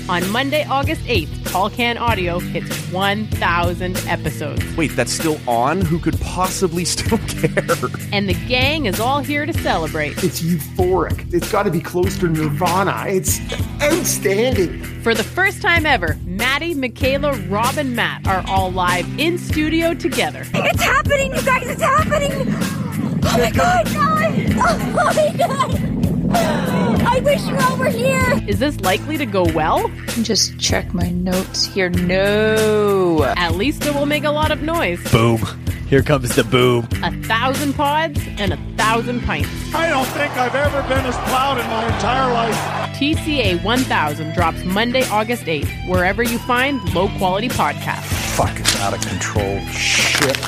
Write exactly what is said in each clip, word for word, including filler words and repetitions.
On Monday, August eighth, Tall Can Audio hits one thousand episodes. Wait, that's still on? Who could possibly still care? And the gang is all here to celebrate. It's euphoric. It's got to be close to Nirvana. It's outstanding. For the first time ever, Maddie, Michaela, Rob, and Matt are all live in studio together. It's happening, you guys! It's happening! Oh my god! Oh my god! I wish you all were here! Is this likely to go well? Just check my notes here. No! At least it will make a lot of noise. Boom. Here comes the boom. A thousand pods and a thousand pints. I don't think I've ever been as proud in my entire life. T C A one thousand drops Monday, August eighth, wherever you find low-quality podcasts. Fucking out of control shit.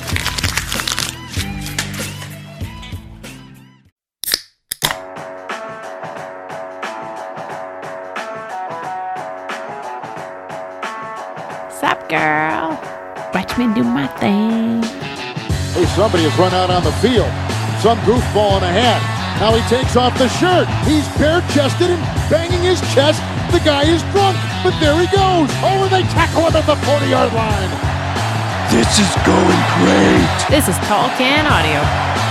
Sup, girl? Watch me do my thing. Hey, somebody has run out on the field. Some goofball in a hat. Now he takes off the shirt. He's bare-chested and banging his chest. The guy is drunk, but there he goes. Oh, and they tackle him at the forty-yard line. This is going great. This is Tall Can Audio.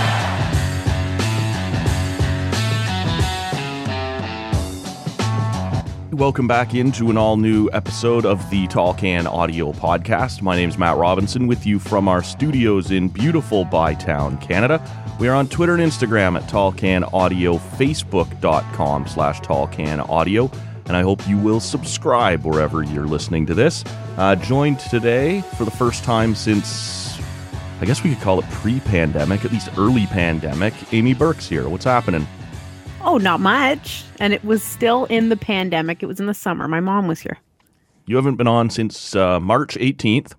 Welcome back into an all-new episode of the Tall Can Audio Podcast. My name is Matt Robinson, with you from our studios in beautiful Bytown, Canada. We are on Twitter and Instagram at Tall Can Audio, Facebook.com slash Tall Can Audio, and I hope you will subscribe wherever you're listening to this. Uh, joined today for the first time since, I guess we could call it pre-pandemic, at least early pandemic, Amy Burke's here. What's happening? Oh, not much. And it was still in the pandemic. It was in the summer. My mom was here. You haven't been on since uh, March eighteenth.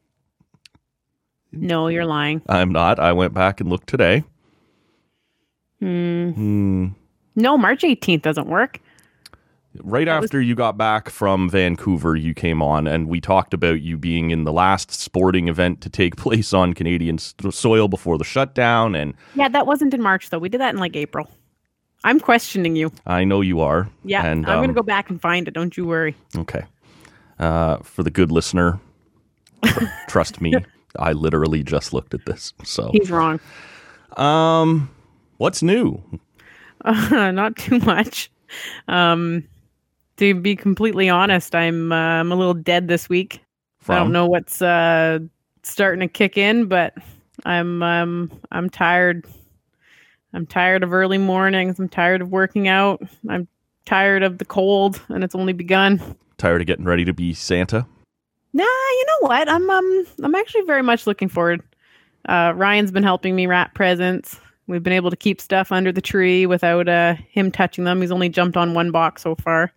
No, you're lying. I'm not. I went back and looked today. Hmm. Hmm. No, March eighteenth doesn't work. Right That after you got back from Vancouver, you came on, and we talked about you being in the last sporting event to take place on Canadian s- soil before the shutdown. And Yeah, that wasn't in March, though. We did that in like April. I'm questioning you. I know you are. Yeah, and, I'm going to um, go back and find it. Don't you worry. Okay. Uh, for the good listener, tr- trust me, I literally just looked at this. So, He's wrong. um, what's new? Uh, not too much. Um, to be completely honest, I'm uh, I'm a little dead this week. From? I don't know what's uh, starting to kick in, but I'm um, I'm tired. I'm tired of early mornings. I'm tired of working out. I'm tired of the cold, and it's only begun. Tired of getting ready to be Santa? Nah, you know what? I'm um I'm actually very much looking forward. Uh, Ryan's been helping me wrap presents. We've been able to keep stuff under the tree without uh, him touching them. He's only jumped on one box so far.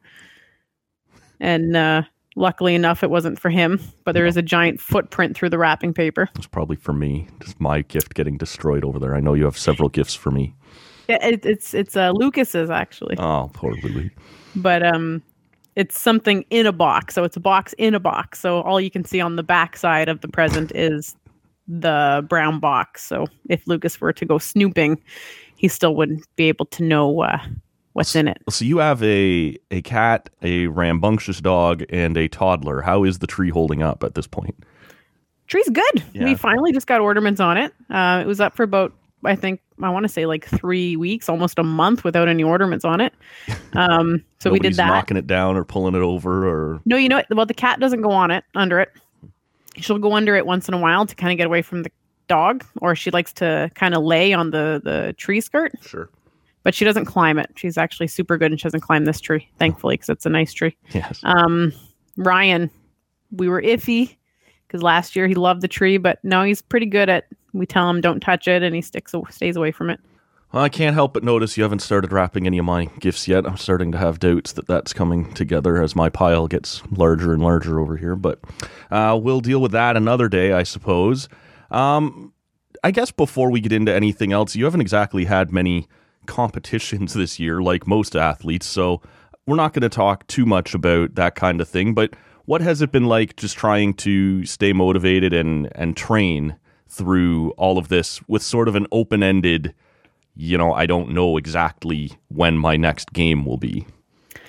And uh, luckily enough, it wasn't for him. But there is a giant footprint through the wrapping paper. It's probably for me. Just my gift getting destroyed over there. I know you have several gifts for me. Yeah, it, it's it's uh, Lucas's, actually. Oh, poor Louie. But um, it's something in a box. So it's a box in a box. So all you can see on the back side of the present is the brown box. So if Lucas were to go snooping, he still wouldn't be able to know uh, what's in it. So you have a, a cat, a rambunctious dog, and a toddler. How is the tree holding up at this point? Tree's good. Yeah. We finally just got ornaments on it. Uh, it was up for about, I think, I want to say like three weeks, almost a month without any ornaments on it. Um, so we did Nobody's that. knocking it down or pulling it over or... No, you know what? Well, the cat doesn't go on it, under it. She'll go under it once in a while to kind of get away from the dog, or she likes to kind of lay on the, the tree skirt. Sure. But she doesn't climb it. She's actually super good, and she doesn't climb this tree, thankfully, because it's a nice tree. Yes. Um, Ryan, we were iffy because last year he loved the tree, but now he's pretty good at, we tell him don't touch it, and he sticks stays away from it. Well, I can't help but notice you haven't started wrapping any of my gifts yet. I'm starting to have doubts that that's coming together as my pile gets larger and larger over here. But uh, we'll deal with that another day, I suppose. Um, I guess before we get into anything else, you haven't exactly had many competitions this year like most athletes. So we're not going to talk too much about that kind of thing. But what has it been like just trying to stay motivated and, and train through all of this with sort of an open-ended, you know, I don't know exactly when my next game will be?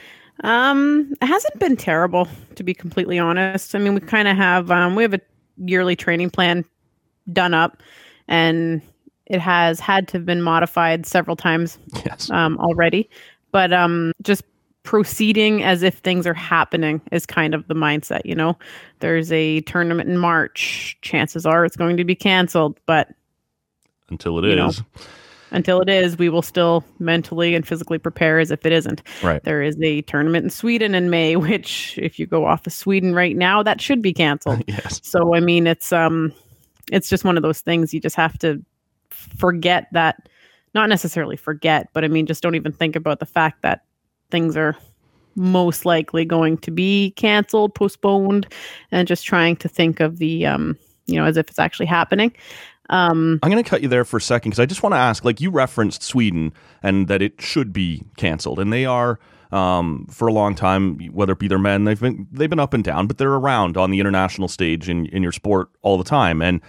Um, it hasn't been terrible, to be completely honest. I mean, we kind of have um, we have a yearly training plan done up, and it has had to have been modified several times Yes. um, already. But um, just proceeding as if things are happening is kind of the mindset. You know, there's a tournament in March. Chances are it's going to be canceled, but Until it you know, is. until it is, we will still mentally and physically prepare as if it isn't. Right. There is a tournament in Sweden in May, which if you go off of Sweden right now, that should be canceled. Yes. So, I mean, it's um, it's just one of those things you just have to forget that, not necessarily forget, but I mean, just don't even think about the fact that things are most likely going to be canceled, postponed, and just trying to think of the, um, you know, as if it's actually happening. Um, I'm going to cut you there for a second because I just want to ask, like you referenced Sweden and that it should be canceled, and they are um, for a long time, whether it be their men, they've been they've been up and down, but they're around on the international stage in, in your sport all the time, and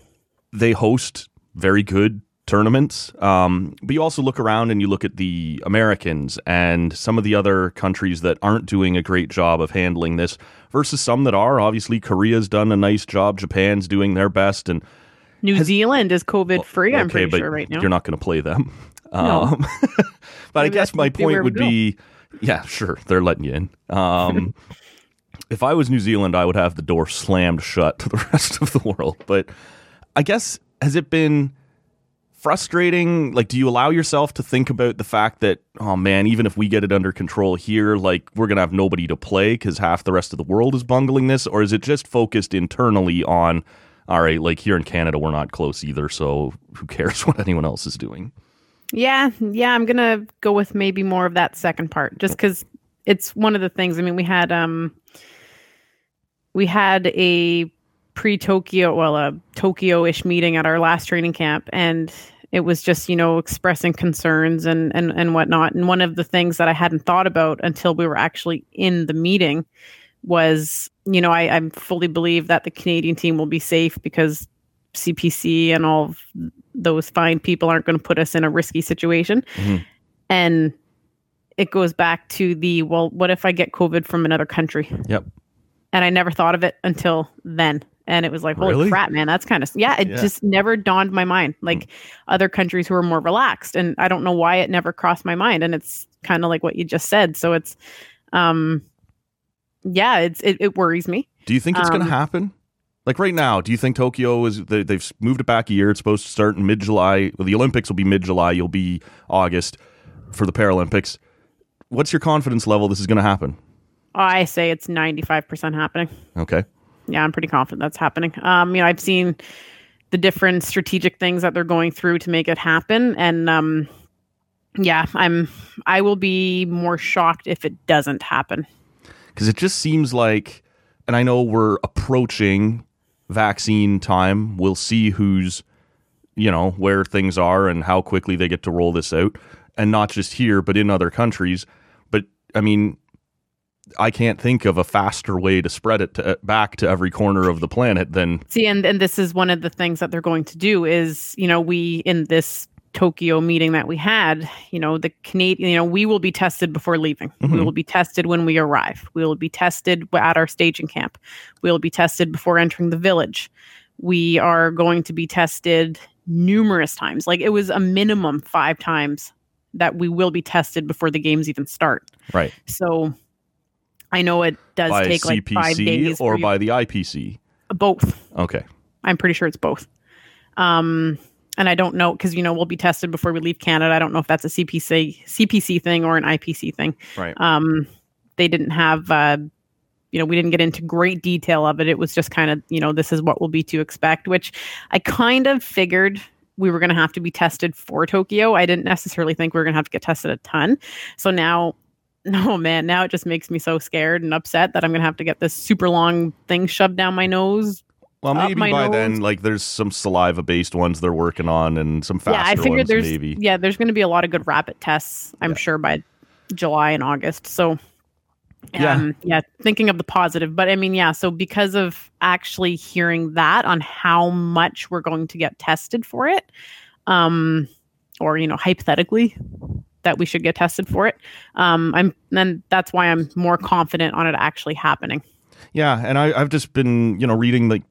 they host very good tournaments. Um, but you also look around and you look at the Americans and some of the other countries that aren't doing a great job of handling this versus some that are. Obviously, Korea's done a nice job. Japan's doing their best, and New Has- Zealand is COVID free, I'm okay, pretty but sure right now. you're not going to play them. No. Um, but I Maybe guess that my must be where point we would go. be, yeah, sure, they're letting you in. Um, if I was New Zealand, I would have the door slammed shut to the rest of the world. But I guess, has it been frustrating? Like, do you allow yourself to think about the fact that, oh man, even if we get it under control here, like we're going to have nobody to play because half the rest of the world is bungling this? Or is it just focused internally on, all right, like here in Canada, we're not close either, so who cares what anyone else is doing? Yeah, yeah, I'm gonna go with maybe more of that second part, just because it's one of the things. I mean, we had um, we had a pre-Tokyo, well, a Tokyo-ish meeting at our last training camp, and it was just, you know, expressing concerns and and and whatnot. And one of the things that I hadn't thought about until we were actually in the meeting was, you know, I, I fully believe that the Canadian team will be safe because C P C and all of those fine people aren't going to put us in a risky situation. Mm-hmm. And it goes back to the, well, what if I get COVID from another country? Yep. And I never thought of it until then. And it was like, holy Really? crap, man, that's kind of, yeah, it Yeah. just never dawned my mind. Like other countries who are more relaxed. And I don't know why it never crossed my mind. And it's kind of like what you just said. So it's, um, yeah, it's it, it worries me. Do you think it's going Um, to happen? Like right now, do you think Tokyo is, they, they've moved it back a year. It's supposed to start in mid-July. Well, the Olympics will be mid-July. You'll be August for the Paralympics. What's your confidence level this is going to happen? I say it's ninety-five percent happening. Okay. Yeah, I'm pretty confident that's happening. Um, you know, I've seen the different strategic things that they're going through to make it happen. And um, yeah, I'm, I will be more shocked if it doesn't happen. Because it just seems like, and I know we're approaching vaccine time. We'll see who's, you know, where things are and how quickly they get to roll this out. And not just here, but in other countries. But, I mean, I can't think of a faster way to spread it to, back to every corner of the planet than... See, and, and this is one of the things that they're going to do is, you know, we, in this Tokyo meeting that we had, you know, the Canadian, you know, we will be tested before leaving. Mm-hmm. We will be tested when we arrive. We will be tested at our staging camp. We will be tested before entering the village. We are going to be tested numerous times. Like it was a minimum five times that we will be tested before the games even start. Right. So I know it does By take like five C P C days or for you- by the I P C? both. Okay. I'm pretty sure it's both. Um, and I don't know because, you know, we'll be tested before we leave Canada. I don't know if that's a C P C C P C thing or an I P C thing. Right. Um, they didn't have, uh, you know, we didn't get into great detail of it. It was just kind of, you know, this is what will be to expect, which I kind of figured we were going to have to be tested for Tokyo. I didn't necessarily think we were going to have to get tested a ton. So now, no, man, now it just makes me so scared and upset that I'm going to have to get this super long thing shoved down my nose. Well, up maybe my by nose. then, like, there's some saliva-based ones they're working on and some faster Yeah, I figured ones, there's maybe. yeah, there's going to be a lot of good rapid tests, I'm Yeah. sure, by July and August. So, Yeah. um, yeah, thinking of the positive, but I mean, yeah. So because of actually hearing that on how much we're going to get tested for it, um, or you know, hypothetically, that we should get tested for it. Um, I'm then that's why I'm more confident on it actually happening. Yeah, and I, I've just been, you know, reading like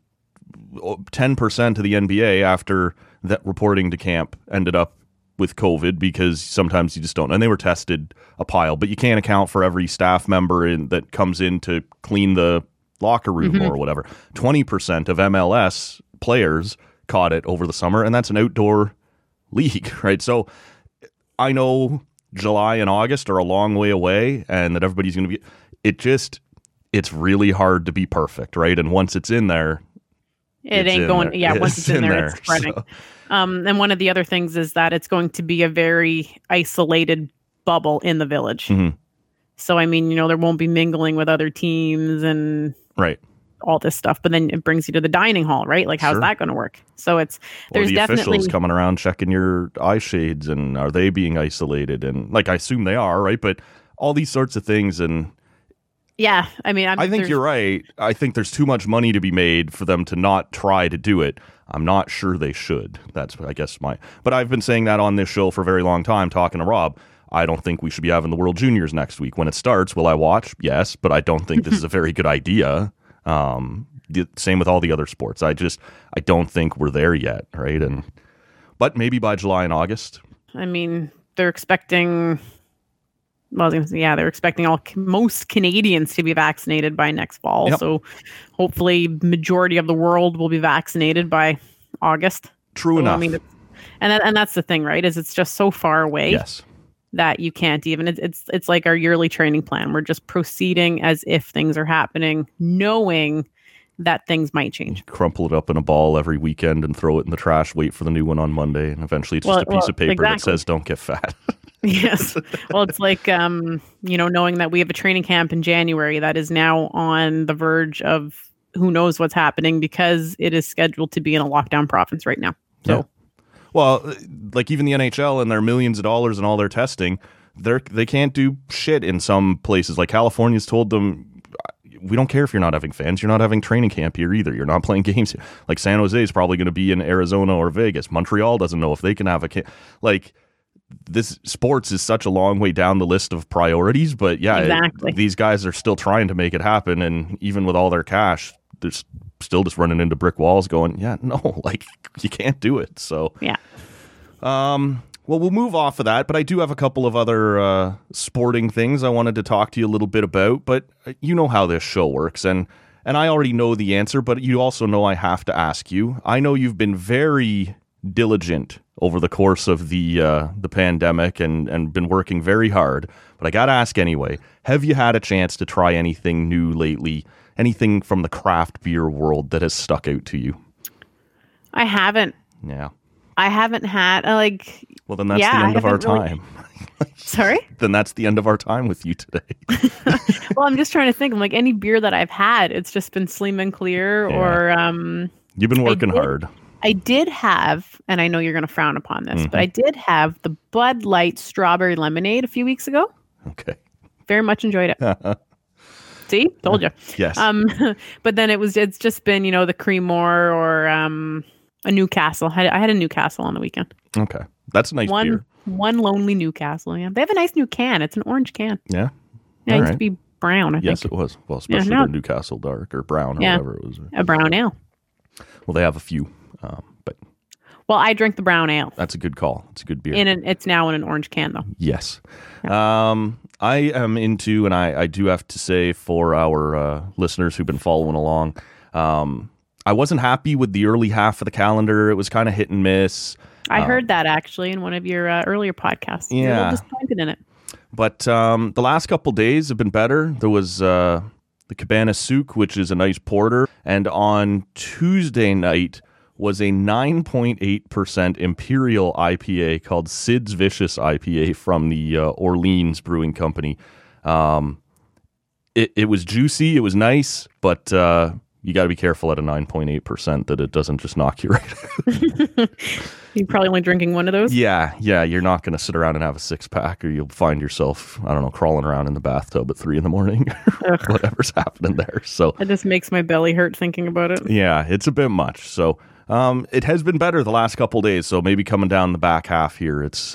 ten percent of the N B A after that reporting to camp ended up with COVID because sometimes you just don't. And they were tested a pile, but you can't account for every staff member in, that comes in to clean the locker room mm-hmm. or whatever. twenty percent of M L S players caught it over the summer, and that's an outdoor league, right? So I know July and August are a long way away and that everybody's going to be, it just, it's really hard to be perfect, right? And once it's in there, it ain't going, there. yeah, once it's, it's in, in there, there, it's spreading. So. Um, and one of the other things is that it's going to be a very isolated bubble in the village. Mm-hmm. So, I mean, you know, there won't be mingling with other teams and right. all this stuff, but then it brings you to the dining hall, right? Like, how's sure. that going to work? So it's, there's or the definitely officials coming around checking your eye shades, and are they being isolated? And like, I assume they are, right? But all these sorts of things. And yeah, I mean, I'm, I think you're right. I think there's too much money to be made for them to not try to do it. I'm not sure they should. That's, I guess, my, but I've been saying that on this show for a very long time, talking to Rob. I don't think we should be having the World Juniors next week. When it starts, will I watch? Yes, but I don't think this is a very good idea. Um, the same with all the other sports. I just, I don't think we're there yet, right? And but maybe by July and August. I mean, they're expecting. Well, I was gonna say, yeah, they're expecting all most Canadians to be vaccinated by next fall. Yep. So hopefully, majority of the world will be vaccinated by August. True so, enough. I mean, and that, and that's the thing, right? Is it's just so far away. Yes. That you can't even, it's, it's it's like our yearly training plan. We're just proceeding as if things are happening, knowing that things might change. Crumple it up in a ball every weekend and throw it in the trash, wait for the new one on Monday, and eventually it's just well, a piece well, of paper exactly. that says don't get fat. Yes. Well, it's like, um, you know, knowing that we have a training camp in January that is now on the verge of who knows what's happening because it is scheduled to be in a lockdown province right now. So. Yeah. Well, like even the N H L and their millions of dollars and all their testing, they're they can't do shit in some places. Like California's told them, we don't care if you're not having fans. You're not having training camp here either. You're not playing games here. Like San Jose is probably going to be in Arizona or Vegas. Montreal doesn't know if they can have a camp. Like this sports is such a long way down the list of priorities. But yeah, exactly. it, these guys are still trying to make it happen. And even with all their cash, there's still just running into brick walls going, yeah, no, like you can't do it. So yeah. Um, well, we'll move off of that, but I do have a couple of other uh, sporting things I wanted to talk to you a little bit about, but you know how this show works, and, and I already know the answer, but you also know I have to ask you. I know you've been very diligent over the course of the uh, the pandemic and, and been working very hard, but I got to ask anyway, have you had a chance to try anything new lately? Anything from the craft beer world that has stuck out to you? I haven't. Yeah. I haven't had, uh, like... Well, then that's yeah, the end of our really... time. Sorry? Then that's the end of our time with you today. Well, I'm just trying to think. I'm like, any beer that I've had, it's just been Slim and Clear yeah. or... um. You've been working I did, hard. I did have, and I know you're going to frown upon this, mm-hmm. but I did have the Bud Light Strawberry Lemonade a few weeks ago. Okay. Very much enjoyed it. See, told you. Yes. Um, but then it was, it's just been, you know, the Creemore or um, a Newcastle. I had a Newcastle on the weekend. Okay. That's a nice one, beer. One lonely Newcastle. Yeah. They have a nice new can. It's an orange can. Yeah. Yeah. It All used right. to be brown, I yes, think. it was. Well, especially yeah, no. the Newcastle Dark or Brown or yeah. whatever it was. A brown ale. Well, they have a few, um, but. Well, I drink the brown ale. That's a good call. It's a good beer. In an, it's now in an orange can, though. Yes. Yeah. Um, I am into, and I, I do have to say for our uh, listeners who've been following along, um, I wasn't happy with the early half of the calendar. It was kind of hit and miss. I uh, heard that actually in one of your uh, earlier podcasts. Yeah. You're a little disappointed in it. But um, the last couple days have been better. There was uh, the Cabana Souk, which is a nice porter. And on Tuesday night was a nine point eight percent Imperial I P A called Sid's Vicious I P A from the uh, Orleans Brewing Company. Um, it, it was juicy. It was nice, but uh, you got to be careful at a nine point eight percent that it doesn't just knock you right out. You're probably only drinking one of those? Yeah, yeah. You're not going to sit around and have a six-pack, or you'll find yourself, I don't know, crawling around in the bathtub at three in the morning, whatever's happening there. So it just makes my belly hurt thinking about it. Yeah, it's a bit much. So um, it has been better the last couple days. So maybe coming down the back half here, it's uh,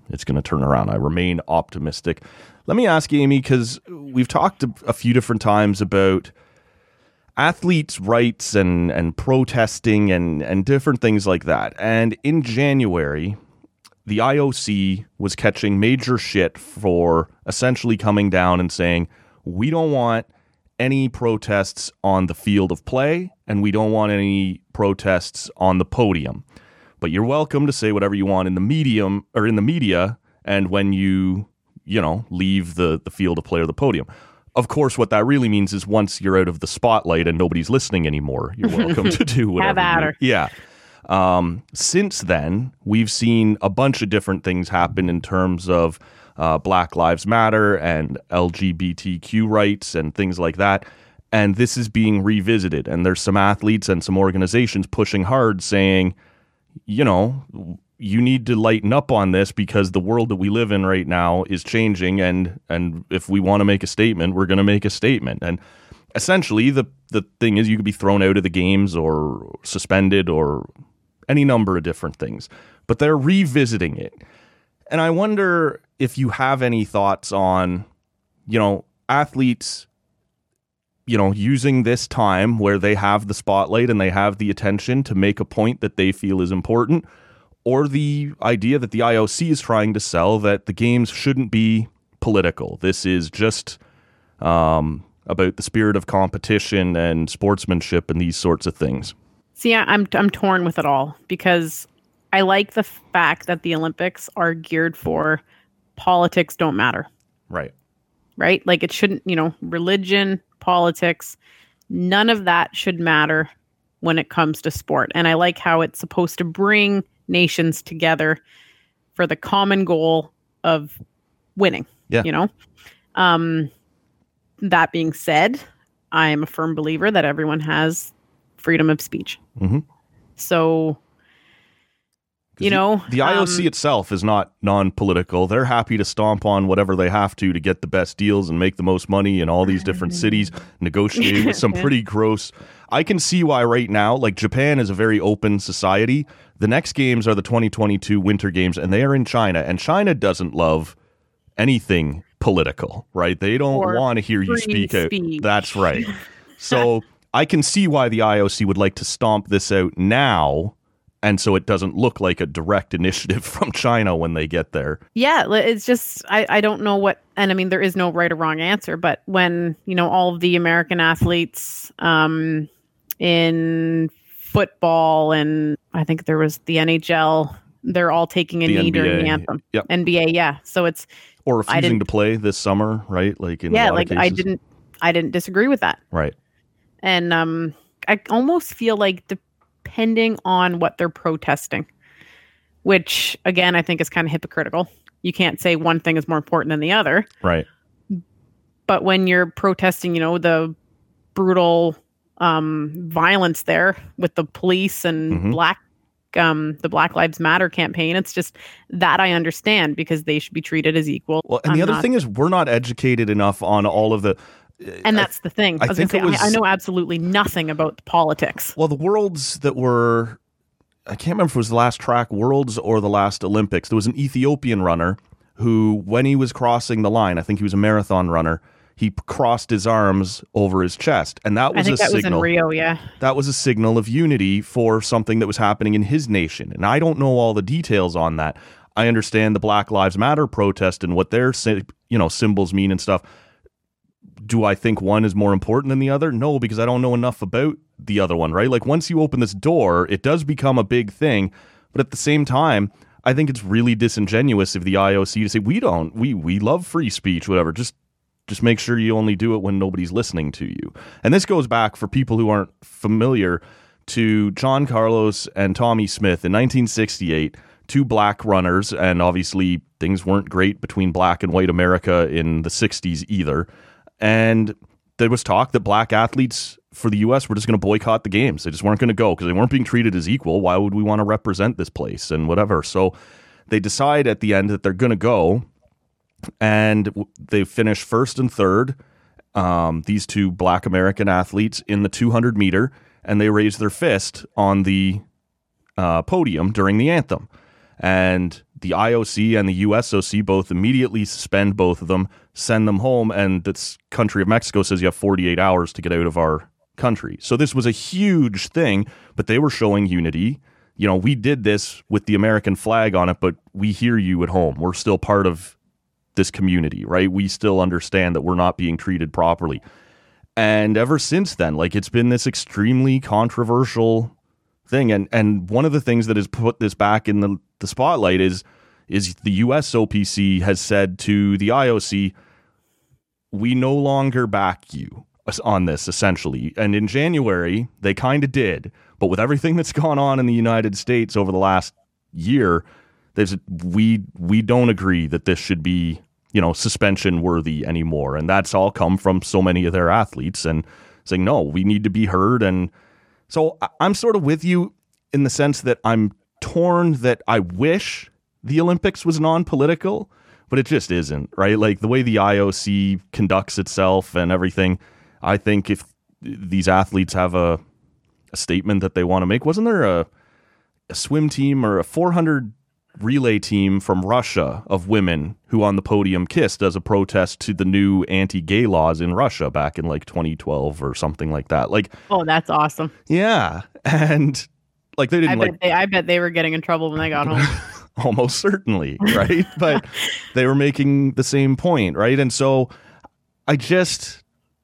it's going to turn around. I remain optimistic. Let me ask you, Amy, because we've talked a, a few different times about athletes' rights and, and protesting and, and different things like that. And in January, the I O C was catching major shit for essentially coming down and saying, we don't want any protests on the field of play, and we don't want any protests on the podium. But you're welcome to say whatever you want in the medium or in the media, and when you, you know, leave the, the field of play or the podium. Of course, what that really means is once you're out of the spotlight and nobody's listening anymore, you're welcome to do whatever. Have at her. Yeah. Um, since then, we've seen a bunch of different things happen in terms of uh, Black Lives Matter and L G B T Q rights and things like that. And this is being revisited. And there's some athletes and some organizations pushing hard saying, you know, you need to lighten up on this because the world that we live in right now is changing. And, and if we want to make a statement, we're going to make a statement. And essentially, the, the thing is you could be thrown out of the games or suspended or any number of different things. But they're revisiting it. And I wonder if you have any thoughts on, you know, athletes, you know, using this time where they have the spotlight and they have the attention to make a point that they feel is important, or the idea that the I O C is trying to sell that the games shouldn't be political. This is just um, about the spirit of competition and sportsmanship and these sorts of things. See, I'm I'm torn with it all because I like the fact that the Olympics are geared for politics don't matter. Right. Right? Like it shouldn't, you know, religion, politics, none of that should matter when it comes to sport. And I like how it's supposed to bring nations together for the common goal of winning. Yeah. You know? Um, that being said, I am a firm believer that everyone has freedom of speech. Mm-hmm. So, you know, the, the I O C um, itself is not non-political. They're happy to stomp on whatever they have to to get the best deals and make the most money in all these different cities, negotiate with some pretty gross. I can see why right now, like Japan is a very open society. The next games are the twenty twenty-two Winter Games, and they are in China, and China doesn't love anything political, right? They don't Or want to hear you free speak out. speech. That's right. So I can see why the I O C would like to stomp this out now, and so it doesn't look like a direct initiative from China when they get there. Yeah, li- it's just, I, I don't know what, and I mean, there is no right or wrong answer, but when, you know, all of the American athletes um, in football and I think there was the N H L, they're all taking a The knee N B A, during the anthem. yep. N B A, yeah. So it's, Or I refusing didn't- to play this summer, right? Like in a yeah, lot of like cases. I didn't, I didn't disagree with that. Right. And um, I almost feel like depending on what they're protesting, which again, I think is kind of hypocritical. You can't say one thing is more important than the other. Right. But when you're protesting, you know, the brutal um, violence there with the police and Mhm. black, um, the Black Lives Matter campaign, it's just that I understand because they should be treated as equal. Well, and I'm the other not- thing is we're not educated enough on all of the. and I- that's the thing. I, I was gonna think say, it was- I, I know absolutely nothing about the politics. Well, the worlds that were, I can't remember if it was the last track worlds or the last Olympics. There was an Ethiopian runner who, when he was crossing the line, I think he was a marathon runner, he p- crossed his arms over his chest. And that I was think a that signal. was in Rio, yeah. That was a signal of unity for something that was happening in his nation. And I don't know all the details on that. I understand the Black Lives Matter protest and what their sy- you know symbols mean and stuff. Do I think one is more important than the other? No, because I don't know enough about the other one, right? Like once you open this door, it does become a big thing. But at the same time, I think it's really disingenuous of the I O C to say, we don't, we we love free speech, whatever. Just just make sure you only do it when nobody's listening to you. And this goes back, for people who aren't familiar, to John Carlos and Tommy Smith in nineteen sixty-eight, two black runners, and obviously things weren't great between black and white America in the sixties either. And there was talk that black athletes for the U S were just going to boycott the games. They just weren't going to go because they weren't being treated as equal. Why would we want to represent this place and whatever? So they decide at the end that they're going to go, and w- they finish first and third, um, these two black American athletes, in the two hundred meter, and they raise their fist on the uh, podium during the anthem. And the I O C and the U S O C both immediately suspend both of them, send them home, and this country of Mexico says you have forty-eight hours to get out of our country. So this was a huge thing, but they were showing unity. You know, we did this with the American flag on it, but we hear you at home. We're still part of this community, right? We still understand that we're not being treated properly. And ever since then, like, it's been this extremely controversial thing. And and one of the things that has put this back in the, the spotlight is is the U S O P C has said to the I O C, we no longer back you on this, essentially. And in January, they kind of did. But with everything that's gone on in the United States over the last year, there's we we don't agree that this should be, you know, suspension worthy anymore. And that's all come from so many of their athletes and saying, no, we need to be heard. And so I'm sort of with you in the sense that I'm torn that I wish the Olympics was non-political, but it just isn't, right? Like the way the I O C conducts itself and everything, I think if these athletes have a, a statement that they want to make, wasn't there a, a swim team or a four hundred relay team from Russia of women who on the podium kissed as a protest to the new anti-gay laws in Russia back in like twenty twelve or something like that? Like, oh, that's awesome. Yeah. And like they didn't I bet like they, I bet they were getting in trouble when they got home. Almost certainly, right? But they were making the same point, right? And so I just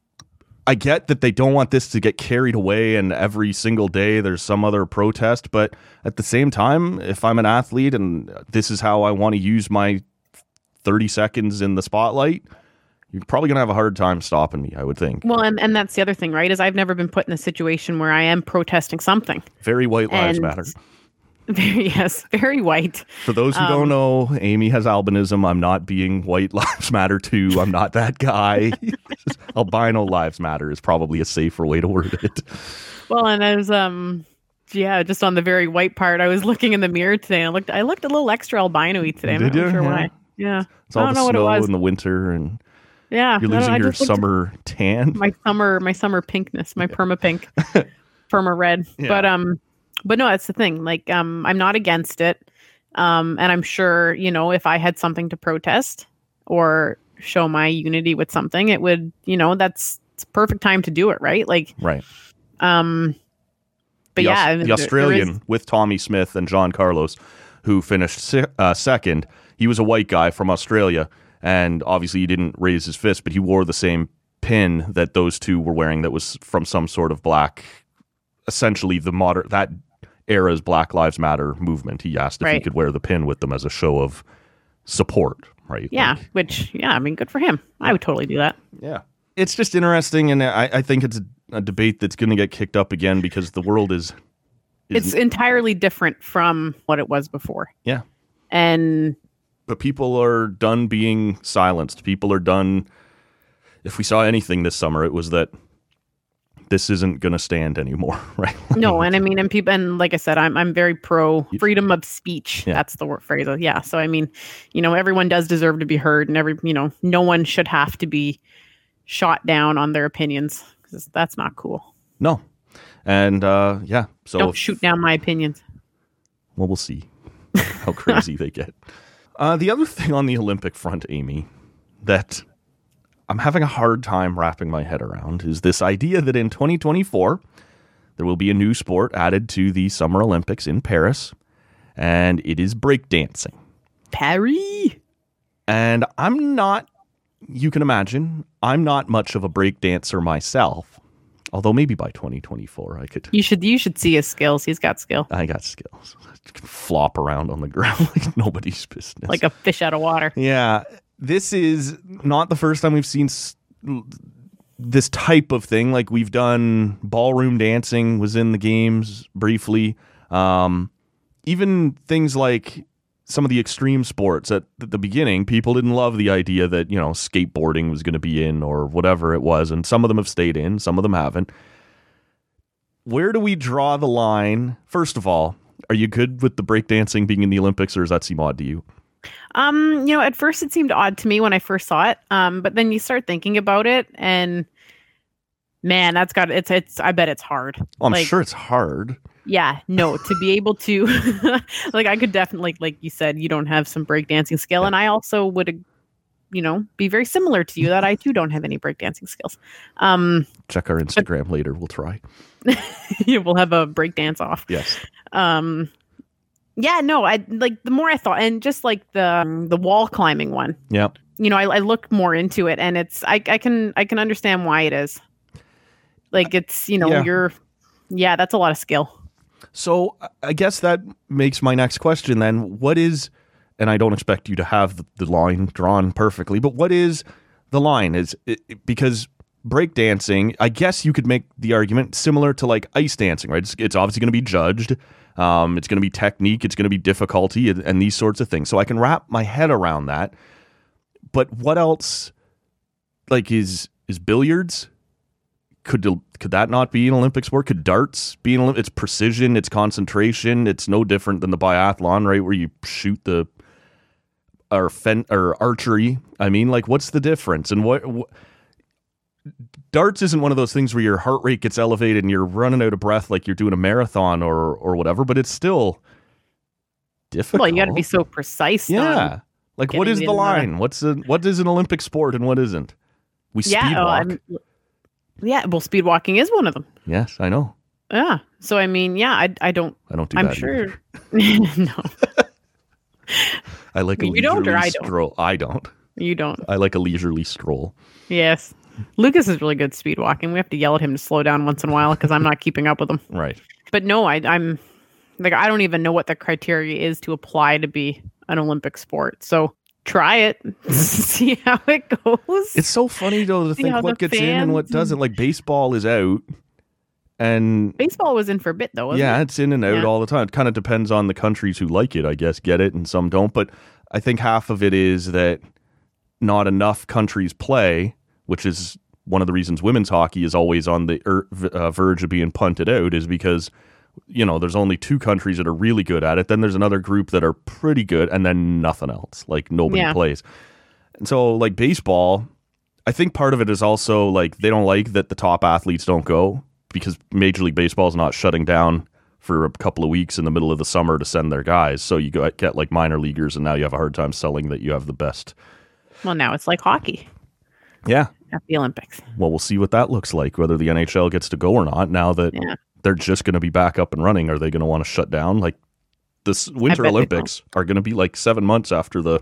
I get that they don't want this to get carried away and every single day there's some other protest, but at the same time, if I'm an athlete and this is how I want to use my thirty seconds in the spotlight, you're probably going to have a hard time stopping me, I would think. Well, and, and that's the other thing, right, is I've never been put in a situation where I am protesting something. Very white lives And- matter. Very, yes, very white. For those who Um, don't know, Amy has albinism. I'm not being white lives matter too. I'm not that guy. Albino lives matter is probably a safer way to word it. Well, and I was, um, yeah, just on the very white part, I was looking in the mirror today and I looked, I looked a little extra albino-y today. I'm Did not you? sure Yeah. why. Yeah. It's all I don't the know what it snow was. in the winter and Yeah. you're I don't- losing I your just looked- summer tan. my summer my summer pinkness, my perma pink, perma red. Yeah. But um but no, that's the thing. Like um I'm not against it. Um and I'm sure, you know, if I had something to protest or show my unity with something, it would, you know, that's it's a perfect time to do it, right? Like Right. um but the yeah, Aus- there- the Australian there is- with Tommy Smith and John Carlos, who finished se- uh, second, he was a white guy from Australia, and obviously he didn't raise his fist, but he wore the same pin that those two were wearing that was from some sort of black, essentially the modern, that era's Black Lives Matter movement. He asked if he Right. could wear the pin with them as a show of support, right? yeah, Like, which yeah, I mean, good for him. I would totally do that. yeah. It's just interesting, and I, I think it's a, a debate that's going to get kicked up again because the world is... is It's entirely different from what it was before. yeah. And But people are done being silenced. People are done. If we saw anything this summer, it was that this isn't going to stand anymore, right? no, and I mean, and people, and like I said, I'm I'm very pro freedom of speech. Yeah. That's the word phrase. Yeah. So I mean, you know, everyone does deserve to be heard, and every you know, no one should have to be shot down on their opinions because that's not cool. No. And uh, yeah, so Don't shoot down my opinions. well, we'll see how crazy they get. Uh, the other thing on the Olympic front, Amy, that I'm having a hard time wrapping my head around is this idea that in twenty twenty-four, there will be a new sport added to the Summer Olympics in Paris, and it is breakdancing. Paris. And I'm not, you can imagine, I'm not much of a breakdancer myself. Although maybe by twenty twenty-four I could. You should you should see his skills. He's got skill, I got skills. I can flop around on the ground like nobody's business. like a fish out of water. Yeah, this is not the first time we've seen s- this type of thing. Like we've done ballroom dancing was in the games briefly. Um, even things like some of the extreme sports at the beginning, people didn't love the idea that, you know, skateboarding was going to be in or whatever it was. And some of them have stayed in, some of them haven't. Where do we draw the line? First of all, are you good with the breakdancing being in the Olympics, or does that seem odd to you? Um, you know, at first it seemed odd to me when I first saw it. Um, but then you start thinking about it, and man, that's got it's it's. I bet it's hard. Well, I'm Like, sure it's hard. Yeah, no, to be able to, like, I could definitely, like you said, you don't have some breakdancing skill. And I also would, you know, be very similar to you that I too don't have any breakdancing skills. Um, Check our Instagram later. We'll try. We'll have a breakdance off. Yes. Um, yeah, no, I like the more I thought, and just like the um, the wall climbing one. Yeah. You know, I, I looked more into it, and it's I, I can I can understand why it is. Like it's you know Yeah. you're yeah that's a lot of skill. So I guess that makes my next question then. What is, and I don't expect you to have the, the line drawn perfectly, but what is the line? Is it, because breakdancing, I guess you could make the argument similar to like ice dancing, right? It's, it's obviously going to be judged. Um, it's going to be technique. It's going to be difficulty and, and these sorts of things. So I can wrap my head around that. But what else, like, is is billiards? Could could that not be an Olympic sport? Could darts be an Olympic? It's precision, it's concentration. It's no different than the biathlon, right? Where you shoot the or fen, or archery. I mean, like, what's the difference? And what, what darts isn't one of those things where your heart rate gets elevated and you're running out of breath like you're doing a marathon or or whatever. But it's still difficult. Well, you got to be so precise. Yeah. Like, what getting is it the in the- line? What's a, what is an Olympic sport and what isn't? We Yeah, speed oh, walk. I'm- yeah. Well, speed walking is one of them. Yes, I know. Yeah. So I mean, yeah, I I don't. I don't do I'm that sure. either. No, I like a You don't, leisurely or I don't? stroll. I don't. you don't. I like a leisurely stroll. Yes. Lucas is really good speed walking. We have to yell at him to slow down once in a while because I'm not keeping up with him. Right. But no, I, I'm like I don't even know what the criteria is to apply to be an Olympic sport. So try it, see how it goes. It's so funny though to See think how what the gets in and what fans doesn't. Like baseball is out, and Baseball was in for a bit though. Wasn't yeah, it? it's in and out Yeah. all the time. It kind of depends on the countries who like it, I guess, get it, and some don't. But I think half of it is that not enough countries play, which is one of the reasons women's hockey is always on the er, uh, verge of being punted out, is because, you know, there's only two countries that are really good at it. Then there's another group that are pretty good, and then nothing else. Like nobody Yeah. plays. And so, like baseball, I think part of it is also like they don't like that the top athletes don't go because Major League Baseball is not shutting down for a couple of weeks in the middle of the summer to send their guys. So you go, get like minor leaguers, and now you have a hard time selling that you have the best. Well, now it's like hockey Yeah. at the Olympics. Well, we'll see what that looks like, whether the N H L gets to go or not. Now that Yeah. they're just going to be back up and running, are they going to want to shut down? Like this Winter bet they Olympics are going to be like seven months after the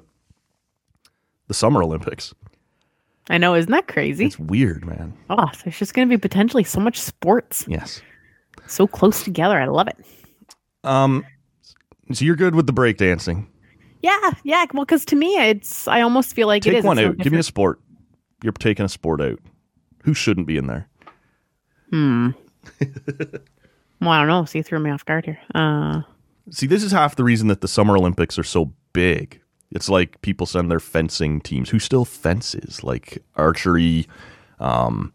the Summer Olympics. I know, isn't that crazy? It's weird, man. Oh, there's just going to be potentially so much sports Yes. so close together. I love it. Um. So you're good with the breakdancing. Yeah, yeah. Well, because to me, it's I almost feel like it Take is. one It's out. no Give me a different. sport. You're taking a sport out. Who shouldn't be in there? Hmm. Well, I don't know. See, you threw me off guard here. Uh, See, this is half the reason that the Summer Olympics are so big. It's like people send their fencing teams. Who still fences? Like archery, um,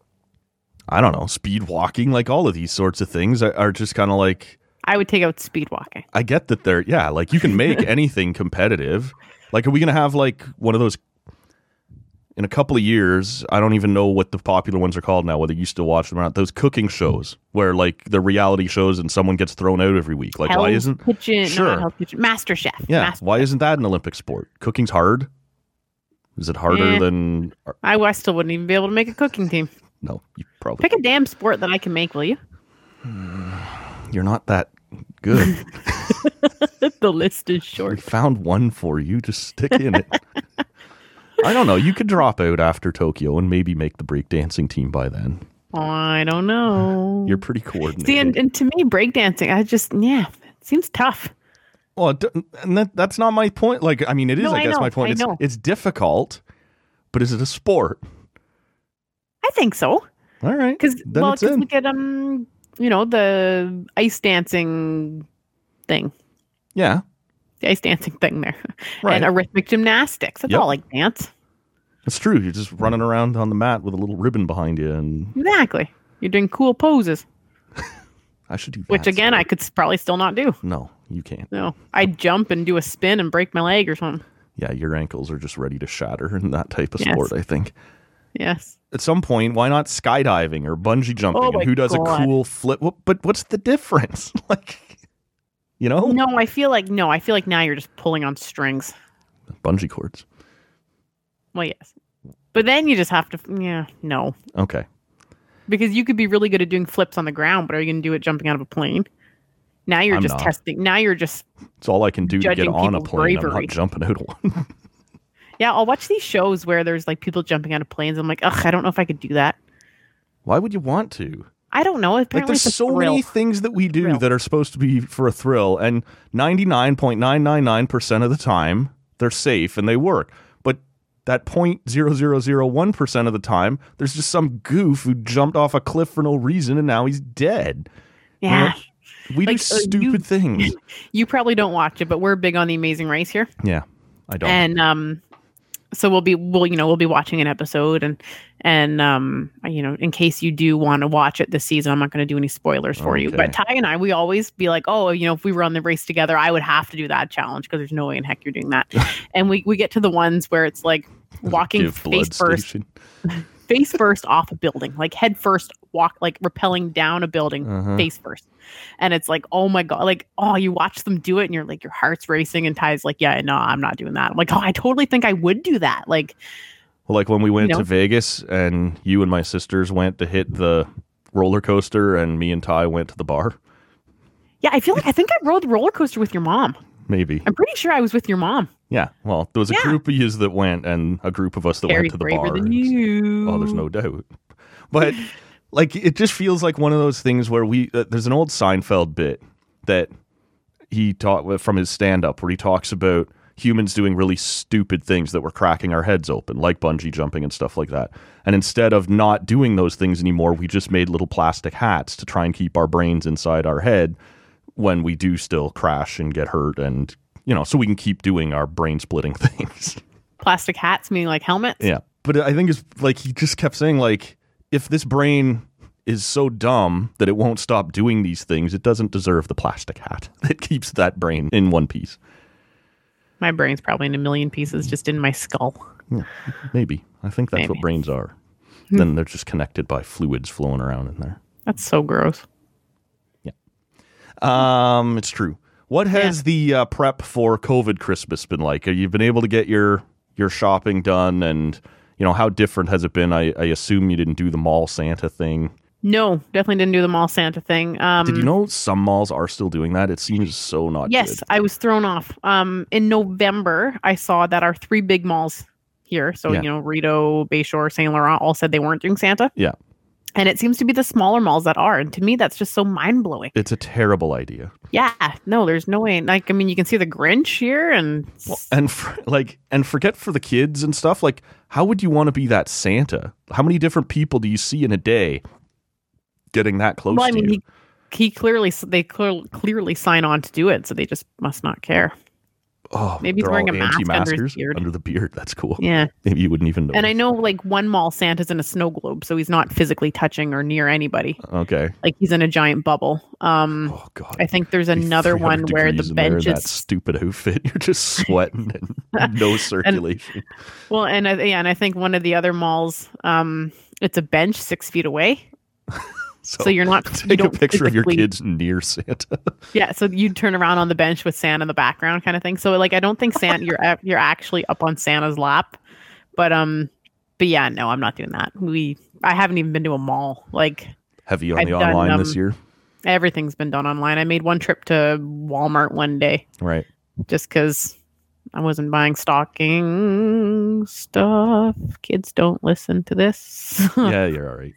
I don't know, speed walking, like all of these sorts of things are, are just kind of like, I would take out speed walking. I get that they're, yeah, like you can make anything competitive. Like, are we going to have like one of those in a couple of years? I don't even know what the popular ones are called now, whether you still watch them or not. Those cooking shows where like the reality shows and someone gets thrown out every week. Like, why Hell's isn't, Kitchen? Sure. No, not Hell's Kitchen. Master Chef. yeah, Master why Chef. isn't that an Olympic sport? Cooking's hard. Is it harder Eh. than, I, I still wouldn't even be able to make a cooking team. no, you probably, Pick a damn sport that I can make, will you? you're not that good. The list is We short. found one for you. Just stick in it. I don't know. You could drop out after Tokyo and maybe make the breakdancing team by then. I don't know. You're pretty coordinated. See, and, and to me, breakdancing, I just, yeah, it seems tough. well, it d- and that, that's not my point. Like, I mean, it is, No, I I guess, know, my point. I It's, know. it's difficult, but is it a sport? I think so. All right. Because, Then well, it's because in. look at, um, you know, the ice dancing thing. Yeah. The ice dancing thing there. Right. And arrhythmic gymnastics. That's Yep. all like dance. It's true. You're just running around on the mat with a little ribbon behind you, and Exactly. You're doing cool poses, I should do that. which again, I sport. could s- probably still not do. No, you can't. No, I'd jump and do a spin and break my leg or something. Yeah, your ankles are just ready to shatter in that type of Yes. sport, I think. Yes. At some point, why not skydiving or bungee jumping? Oh and my who does God. a cool flip? What, but what's the difference? Like, you know? No, I feel like no, I feel like now you're just pulling on strings. Bungee cords. Well, yes. But then you just have to yeah, no. Okay. Because you could be really good at doing flips on the ground, but are you going to do it jumping out of a plane? Now you're I'm just not. testing. Now you're just It's all I can do to get Judging on a people's plane. I'm bravery. not jumping out of one. Yeah, I'll watch these shows where there's like people jumping out of planes. I'm like, ugh, I don't know if I could do that. Why would you want to? I don't know. Apparently Like, there's it's a so thrill. many things that we do Thrill. that are supposed to be for a thrill, and ninety-nine point nine nine nine percent of the time, they're safe and they work. But that zero point zero zero zero one percent of the time, there's just some goof who jumped off a cliff for no reason and now he's dead. Yeah. We Like, do uh, stupid you- things. You probably don't watch it, but we're big on The Amazing Race here. Yeah, I don't. And um so we'll be we'll you know we'll be watching an episode and and um you know in case you do want to watch it this season, I'm not going to do any spoilers for you, Okay. but Ty and I, we always be like, oh, you know, if we were on the race together, I would have to do that challenge because there's no way in heck you're doing that. And we we get to the ones where it's like walking Give blood face first station. face first off a building, like head first, walk like rappelling down a building Uh-huh. face first. And it's like, oh my God, like, oh, you watch them do it and you're like, your heart's racing. And Ty's like, yeah, no, I'm not doing that. I'm like, oh, I totally think I would do that. Like, Well, like when we went You know? to Vegas and you and my sisters went to hit the roller coaster and me and Ty went to the bar. yeah, I feel like I think I rode the roller coaster with your mom. Maybe. I'm pretty sure I was with your mom. Yeah. Well, there was a Yeah. group of yous that went and a group of us that Carrie's went to the braver bar. than you. Oh, there's no doubt. But like, it just feels like one of those things where we, uh, there's an old Seinfeld bit that he taught from his stand up where he talks about humans doing really stupid things that were cracking our heads open, like bungee jumping and stuff like that. And instead of not doing those things anymore, we just made little plastic hats to try and keep our brains inside our head when we do still crash and get hurt, and, you know, so we can keep doing our brain splitting things. Plastic hats, meaning like helmets. Yeah. But I think it's like he just kept saying, like, if this brain is so dumb that it won't stop doing these things, it doesn't deserve the plastic hat that keeps that brain in one piece. My brain's probably in a million pieces just in my skull. Yeah, maybe. I think that's Maybe. what brains are. Then they're just connected by fluids flowing around in there. That's so gross. Um, it's true. What has the uh, prep for COVID Christmas been like? Have you been able to get your your shopping done? And, you know, how different has it been? I, I assume you didn't do the mall Santa thing. No, definitely didn't do the mall Santa thing. Um, Did you know some malls are still doing that? It seems so not Yes, good. I was thrown off. Um, in November, I saw that our three big malls here, so Yeah. you know, Rideau, Bayshore, Saint Laurent, all said they weren't doing Santa, Yeah, and it seems to be the smaller malls that are. And to me, that's just so mind blowing. it's a terrible idea. Yeah, no, there's no way. Like, I mean, you can see the Grinch here, and And for, like, and forget for the kids and stuff. Like, how would you want to be that Santa? How many different people do you see in a day getting that close well, I to mean, you? he he clearly they clear, clearly sign on to do it, so they just must not care. Oh, maybe he's they're wearing all a mask under his anti-maskers beard. under the beard. That's cool. Yeah. Maybe you wouldn't even know. And I know, like, one mall Santa's in a snow globe, so he's not physically touching or near anybody. Okay. Like, he's in a giant bubble. Um, Oh God. I think there's Be another three hundred one where the degrees in there in bench that is stupid outfit. You're just sweating and no circulation. well, and I, yeah, and I think one of the other malls, um, it's a bench six feet away, so, so you're not. take you don't a picture of your physically- kids near Santa. Yeah, so you turn around on the bench with Santa in the background, kind of thing. So, like, I don't think Santa, you're a- you're actually up on Santa's lap, but um, but yeah, no, I'm not doing that. We, I haven't even been to a mall. Like, Heavy on I've the done, online this um, year, everything's been done online. I made one trip to Walmart one day right? just because I wasn't buying stocking stuff. Kids don't listen to this. Yeah, you're all right.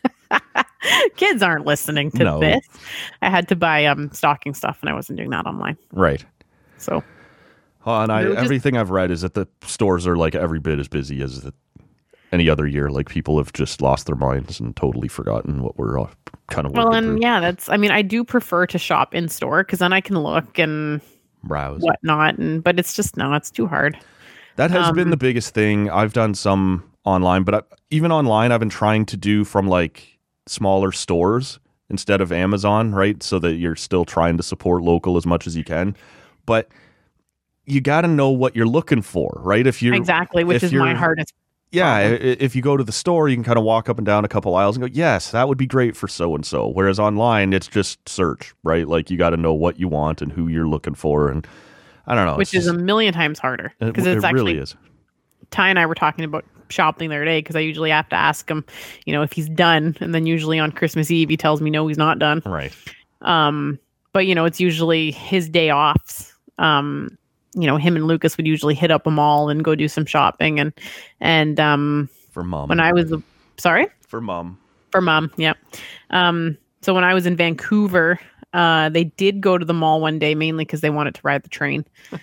Kids aren't listening to No. this. I had to buy um stocking stuff, and I wasn't doing that online. Right. So Oh, and I, They were just- everything I've read is that the stores are like every bit as busy as the, any other year. Like, people have just lost their minds and totally forgotten what we're all kind of well, working and through. yeah, that's. I mean, I do prefer to shop in store because then I can look and Browse. whatnot. And but it's just no, it's too hard. That has been Um, the biggest thing. I've done some online, but I, even online, I've been trying to do from like smaller stores instead of Amazon, right? So that you're still trying to support local as much as you can. But you got to know what you're looking for, right? If you Exactly, which if is my you're- hardest Yeah, i- problem. if you go to the store, you can kind of walk up and down a couple aisles and go, yes, that would be great for so and so. Whereas online, it's just search, right? Like you got to know what you want and who you're looking for, and I don't know, Which it's is a just- million times harder it, because it's it actually really is. Ty and I were talking about shopping the other day because I usually have to ask him, you know, if he's done, and then usually on Christmas Eve he tells me no, he's not done. Right. Um, but you know, it's usually his day offs. Um, you know, him and Lucas would usually hit up a mall and go do some shopping, and and um, For mom. when I was sorry For mom. for mom, yeah. Um, so when I was in Vancouver, uh, they did go to the mall one day mainly because they wanted to ride the train.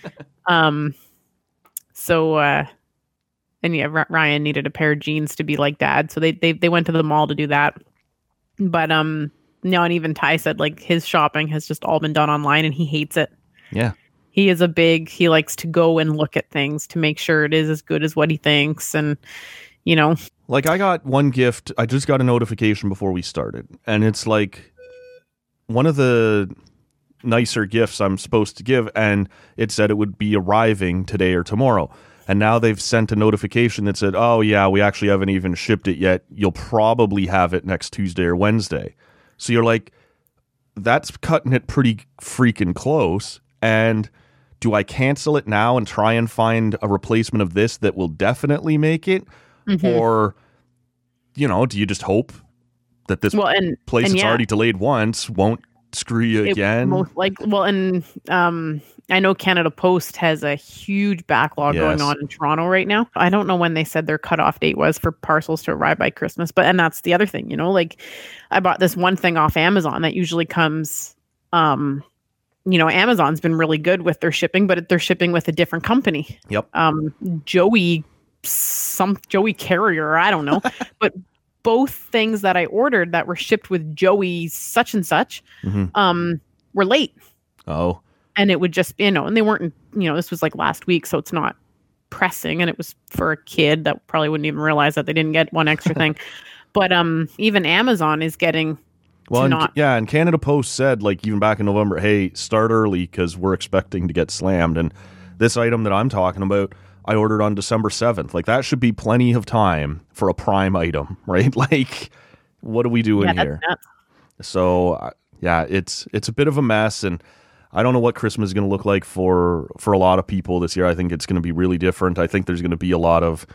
um, so. Uh, And yeah, R- Ryan needed a pair of jeans to be like dad, so they they they went to the mall to do that. But um, no, and even Ty said like his shopping has just all been done online, and he hates it. Yeah. He is a big. He likes to go and look at things to make sure it is as good as what he thinks, and you know, Like I got one gift. I just got a notification before we started, and it's like one of the nicer gifts I'm supposed to give, and it said it would be arriving today or tomorrow. And now they've sent a notification that said, oh, yeah, we actually haven't even shipped it yet. You'll probably have it next Tuesday or Wednesday. So you're like, that's cutting it pretty freaking close. And do I cancel it now and try and find a replacement of this that will definitely make it? Mhm. Or, you know, do you just hope that this well, and place and that's yeah, already delayed once won't screw you it again? most like well, and um, I know Canada Post has a huge backlog going Yes. on in Toronto right now. I don't know when they said their cutoff date was for parcels to arrive by Christmas, but and that's the other thing, you know, like I bought this one thing off Amazon that usually comes, um, you know, Amazon's been really good with their shipping, but they're shipping with a different company. Yep. Um, Joey, some Joey Carrier, I don't know, but both things that I ordered that were shipped with Joey such and such, Mhm. um, were late. Oh, And it would just, you know, and they weren't, you know, this was like last week, so it's not pressing, and it was for a kid that probably wouldn't even realize that they didn't get one extra thing. But um, even Amazon is getting well, to and, not. yeah, and Canada Post said, like, even back in November, hey, start early because we're expecting to get slammed. And this item that I'm talking about, I ordered on December seventh. Like, that should be plenty of time for a Prime item, right? Like, what are we doing Yeah, that's here? nuts. So, uh, yeah, it's it's a bit of a mess, and I don't know what Christmas is going to look like for for a lot of people this year. I think it's going to be really different. I think there's going to be a lot of,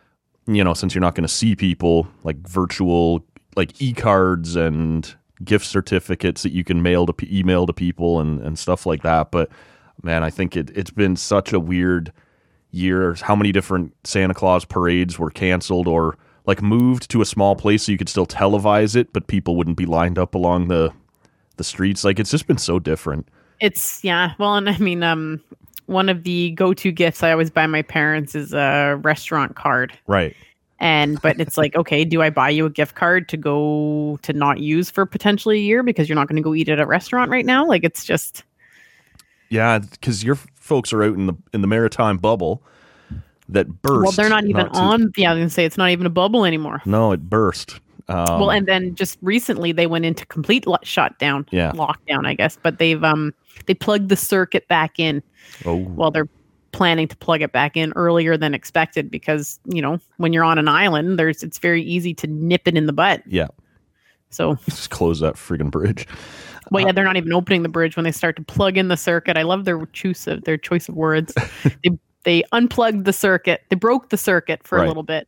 you know, since you're not going to see people, like virtual, like e-cards and gift certificates that you can mail to p- email to people and, and stuff like that. But man, I think it, it's been such a weird year. How many different Santa Claus parades were canceled or like moved to a small place so you could still televise it, but people wouldn't be lined up along the the streets. Like, it's just been so different. It's yeah. Well, and I mean, um, one of the go-to gifts I always buy my parents is a restaurant card. Right. And but it's like, okay, do I buy you a gift card to go to not use for potentially a year because you're not going to go eat at a restaurant right now? Like, it's just Yeah, because your folks are out in the in the maritime bubble that burst. well, they're not even to- on. Yeah, I was gonna say it's not even a bubble anymore. No, it burst. Um, Well, and then just recently they went into complete lo- shutdown, Yeah. lockdown, I guess. But they've um they plugged the circuit back in. oh, Well, they're planning to plug it back in earlier than expected because you know when you're on an island, there's it's very easy to nip it in the butt. yeah, So, just close that friggin' bridge. well, yeah, they're not even opening the bridge when they start to plug in the circuit. I love their choice of their choice of words. they they unplugged the circuit. They broke the circuit for Right. a little bit,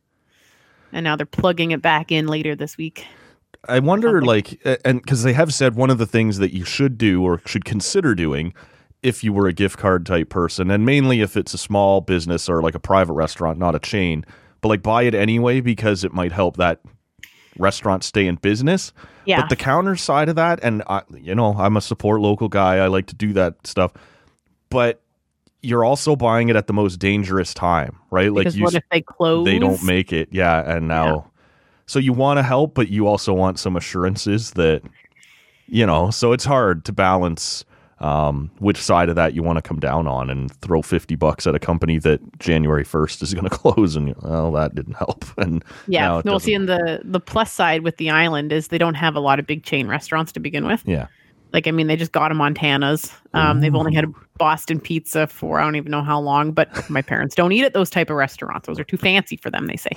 and now they're plugging it back in later this week. I wonder, Something. like, uh, and because they have said one of the things that you should do or should consider doing if you were a gift card type person, and mainly if it's a small business or like a private restaurant, not a chain, but like buy it anyway because it might help that restaurant stay in business. Yeah. But the counter side of that, and I, you know, I'm a support local guy. I like to do that stuff. But you're also buying it at the most dangerous time, right? Like Because you, what if they close? they don't make it. Yeah. And now, Yeah. so you want to help, but you also want some assurances that, you know, so it's hard to balance um, which side of that you want to come down on and throw fifty bucks at a company that January first is going to close. And, well, that didn't help. And Yeah, now it no. See, doesn't. and the the plus side with the island is they don't have a lot of big chain restaurants to begin with. Yeah. Like, I mean, they just got a Montana's. Um, they've only had a Boston Pizza for I don't even know how long, but my parents don't eat at those type of restaurants. Those are too fancy for them, they say.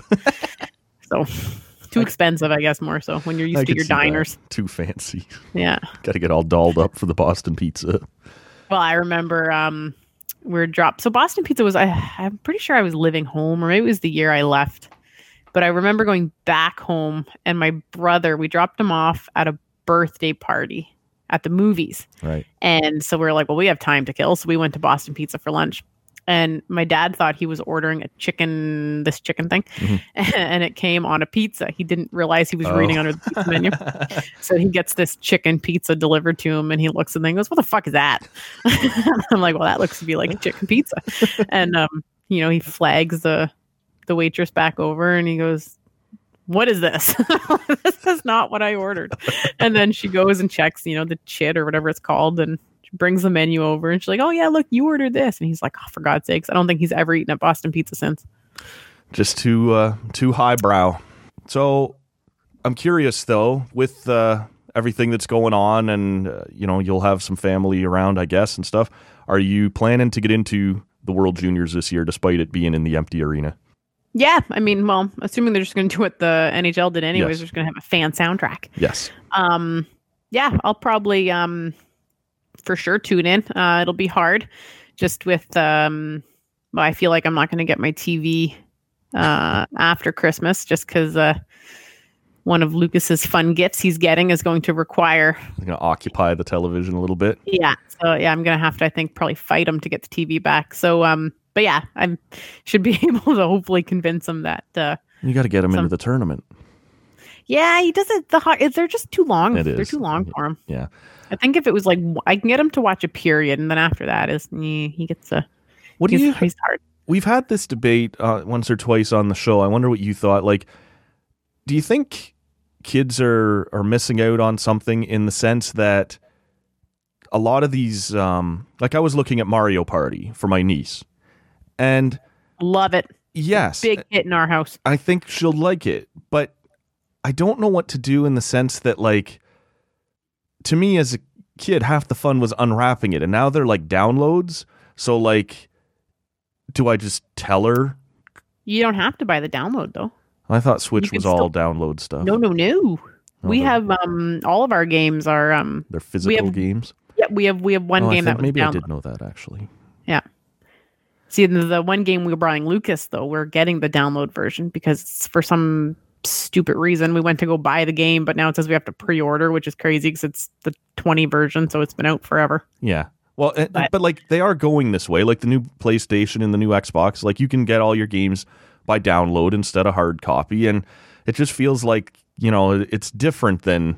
So too expensive, I guess, more so when you're used I to could your see that. diners. Too fancy. Yeah. Got to get all dolled up for the Boston Pizza. Well, I remember um, we were dropped. So Boston Pizza was, I, I'm pretty sure I was living home, or maybe it was the year I left. But I remember going back home, and my brother, we dropped him off at a birthday party at the movies. Right. And so we were like, well, we have time to kill. So we went to Boston Pizza for lunch. And my dad thought he was ordering a chicken, this chicken thing, mm-hmm. and it came on a pizza. He didn't realize he was oh. reading under the pizza menu. So he gets this chicken pizza delivered to him, and he looks at it and goes, what the fuck is that? I'm like, well, that looks to be like a chicken pizza. And, um, you know, he flags the, the waitress back over, and he goes, what is this? This is not what I ordered. And then she goes and checks, you know, the chit or whatever it's called, and brings the menu over, and she's like, oh yeah, look, you ordered this. And he's like, oh, for God's sakes, I don't think he's ever eaten at Boston Pizza since. Just too uh too highbrow. So I'm curious though, with uh everything that's going on, and uh, you know, you'll have some family around, I guess, and stuff. Are you planning to get into the World Juniors this year, despite it being in the empty arena? Yeah, I mean, well, assuming they're just going to do what the N H L did anyways, Yes. they're just going to have a fan soundtrack. Yes. Um yeah, I'll probably um for sure tune in. Uh, it'll be hard just with, um, well, I feel like I'm not going to get my T V uh, after Christmas, just because uh, one of Lucas's fun gifts he's getting is going to require. Going to occupy the television a little bit. Yeah. So yeah, I'm going to have to, I think, probably fight him to get the T V back. So, um, but yeah, I should be able to hopefully convince him that. Uh, you got to get him some, into the tournament. Yeah, he does it. The hard, they're just too long. It they're is. too long for him. Yeah. I think if it was like, I can get him to watch a period, and then after that is eh, he gets a. What do he's, you? He's hard. We've had this debate uh, once or twice on the show. I wonder what you thought. Like, do you think kids are are missing out on something in the sense that a lot of these, um, like I was looking at Mario Party for my niece, and love it. Yes, big hit in our house. I think she'll like it, but I don't know what to do in the sense that, like, to me as a kid, half the fun was unwrapping it, and now they're like downloads. So, like, do I just tell her? You don't have to buy the download though. I thought Switch was all still... download stuff. No, no, no. Oh, we they're... have um all of our games are um they're physical have, games. Yeah, we have we have one oh, game I that was maybe download. I did know that actually. Yeah. See, the, the one game we were buying Lucas though, we're getting the download version because for some stupid reason we went to go buy the game, but now it says we have to pre-order, which is crazy because it's the twenty version, so it's been out forever. Yeah. Well, but, but like they are going this way, like the new PlayStation and the new Xbox, like you can get all your games by download instead of hard copy, and it just feels like, you know, it's different than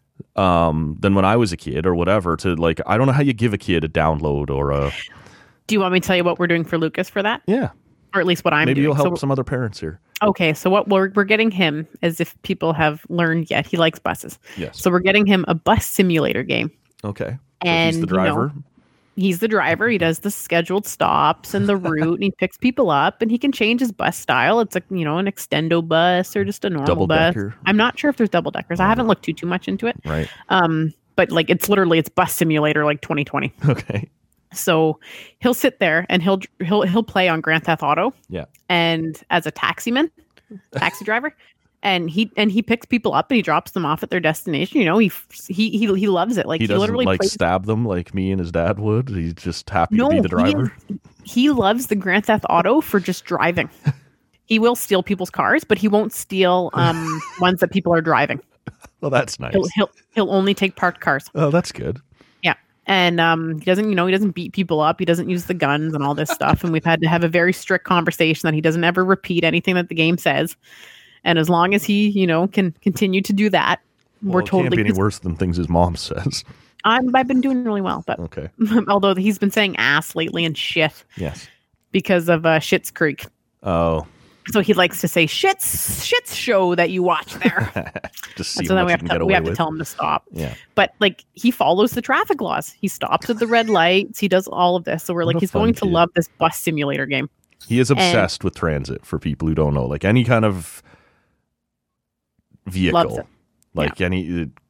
um than when I was a kid or whatever. To like, I don't know how you give a kid a download or a. Do you want me to tell you what we're doing for Lucas for that? Yeah. Or at least what I'm Maybe doing. you'll help so, some other parents here. Okay, so what we're we're getting him, as if people have learned yet, he likes buses. Yes. So we're getting him a bus simulator game. Okay. So and he's the driver. You know, he's the driver. He does the scheduled stops and the route, and he picks people up, and he can change his bus style. It's a you know an extendo bus or just a normal double bus. Decker. I'm not sure if there's double deckers. I haven't looked too too much into it. Right. Um, but like it's literally it's bus simulator like twenty twenty. Okay. So he'll sit there and he'll he'll he'll play on Grand Theft Auto. Yeah. And as a taximan, taxi driver, and he and he picks people up and he drops them off at their destination. You know, he he he, he loves it. Like he, he, doesn't literally like plays... stab them like me and his dad would. He's just happy no, to be the driver. He, is, he loves the Grand Theft Auto for just driving. He will steal people's cars, but he won't steal um, ones that people are driving. Well, that's nice. He'll, he'll he'll only take parked cars. Oh, that's good. Yeah. And um, he doesn't, you know, he doesn't beat people up. He doesn't use the guns and all this stuff. And we've had to have a very strict conversation that he doesn't ever repeat anything that the game says. And as long as he, you know, can continue to do that, well, we're it totally. Can't be any worse than things his mom says. I'm, I've been doing really well, but okay. Although he's been saying ass lately and shit. Yes. Because of uh, Schitt's Creek. Oh. So he likes to say shit's shit's show that you watch there. Just see so then what we you have, can to, get we away have with. to tell him to stop. Yeah. But like he follows the traffic laws. He stops at the red lights. He does all of this. So we're What like, a he's going fun to kid. love this bus simulator game. He is obsessed and with transit. For people who don't know, like any kind of vehicle, Loves it. like Yeah. any uh,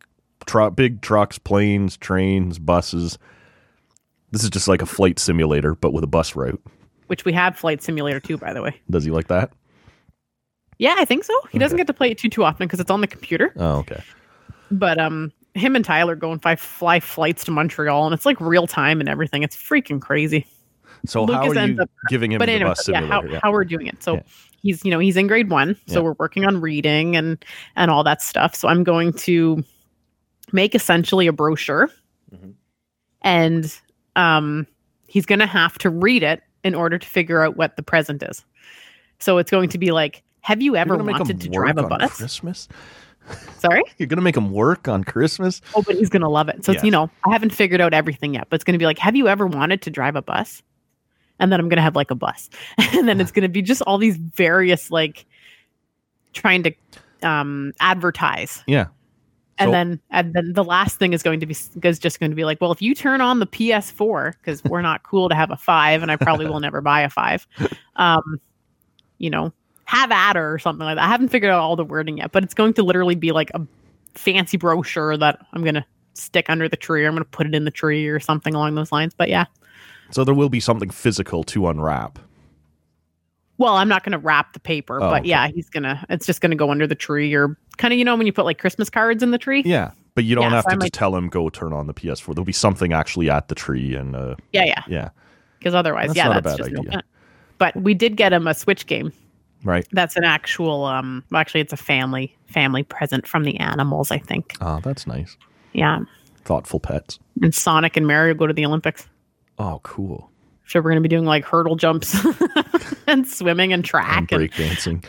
tru- big trucks, planes, trains, buses. This is just like a flight simulator, but with a bus route. Which we have Flight Simulator too, by the way. Does he like that? Yeah, I think so. He doesn't Okay. get to play it too too often because it's on the computer. Oh, okay. But um, him and Tyler go and fly, fly flights to Montreal, and it's like real time and everything. It's freaking crazy. So how Lucas are ends you up- giving him But the anyway, bus yeah, simulator? how, how we're doing it. So Yeah. he's, you know, he's in grade one, so Yeah. we're working on reading and and all that stuff. So I'm going to make essentially a brochure, Mhm. and um, he's going to have to read it in order to figure out what the present is. So it's going to be like, have you You're ever gonna make wanted to him drive a work on bus? Christmas? Sorry? You're going to make him work on Christmas? Oh, but he's going to love it. So it's, Yes. you know, I haven't figured out everything yet, but it's going to be like, have you ever wanted to drive a bus? And then I'm going to have like a bus. And then it's going to be just all these various, like, trying to um, advertise. Yeah. And So- then and then the last thing is going to be is just going to be like, well, if you turn on the P S four, because we're not cool to have a five, and I probably will never buy a five, um, you know, have at her or something like that. I haven't figured out all the wording yet, but it's going to literally be like a fancy brochure that I'm going to stick under the tree, or I'm going to put it in the tree or something along those lines. But yeah. So there will be something physical to unwrap. Well, I'm not going to wrap the paper, Oh, but okay. yeah, he's going to, it's just going to go under the tree, or kind of, you know, when you put like Christmas cards in the tree. Yeah. But you don't Yeah, have so to I just might- tell him, go turn on the P S four. There'll be something actually at the tree. And uh, Yeah. Yeah. yeah. Because otherwise, That's yeah, not a that's bad just no idea. fun. But we did get him a Switch game. Right. That's an actual, um, well, actually, it's a family family present from the animals, I think. Oh, that's nice. Yeah. Thoughtful pets. And Sonic and Mario go to the Olympics. Oh, cool. So we're going to be doing like hurdle jumps and swimming and And track. And breakdancing.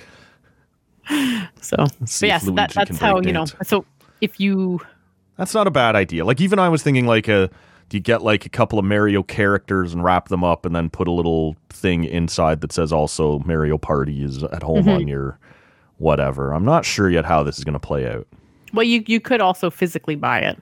so, Let's see but if yes, Luigi that, can that's how, you know, breakdance. so if you, That's not a bad idea. Like, even I was thinking, like, a, do you get, like, a couple of Mario characters and wrap them up and then put a little thing inside that says also Mario Party is at home Mm-hmm. on your whatever. I'm not sure yet how this is going to play out. well, you, you could also physically buy it.